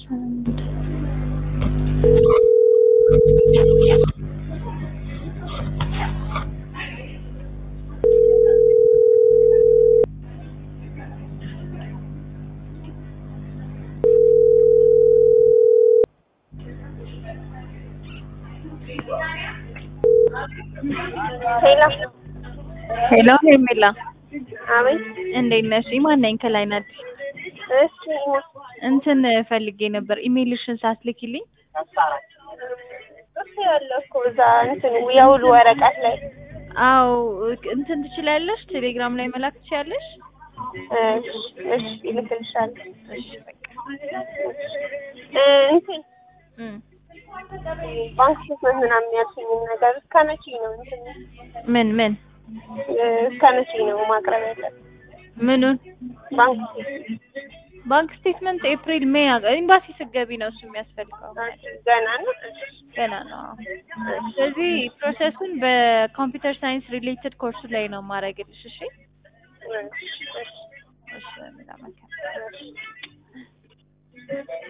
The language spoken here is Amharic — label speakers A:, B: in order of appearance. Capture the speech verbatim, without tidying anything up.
A: Hello.
B: Hello, ሄርሜላ
A: አቤት።
B: እንዴት ነሽ? ማን ነኝ? ከላይ ናት።
A: እሺ
B: እንትን ፈልጌ ነበር ኢሜልሽን ሳትልኪልኝ።
A: እሺ ያለው እኮ እዛ እንትን የውል ወረቀት ላይ።
B: አዎ እንትን ትችላለሽ? ቴሌግራም ላይ መላክ ትችላለሽ?
A: እሺ እሺ ይልክልሻለሁ።
B: እሺ በቃ
A: እ እንትን
B: እም
A: ባንክ ስቴትመንት ምናምን ያልሽኝ ነገር እስከ መቼ ነው እንትን
B: ምን ምን
A: እስከ መቼ ነው ማቅረብ ያለብን?
B: ምኑን?
A: ባንክ
B: ባንክ ስቴትመንት ኤፕሪል ሜይ ኤምባሲ ስትገቢ ነው እሱ የሚያስፈልገው።
A: ገና ነው
B: ገና ነው። ስለዚህ ፕሮሰሱን በኮምፒውተር ሳይንስ ሪሌትድ ኮርስ ላይ ነው ማድረግልሽ። እሺ
A: እሺ
B: እሺ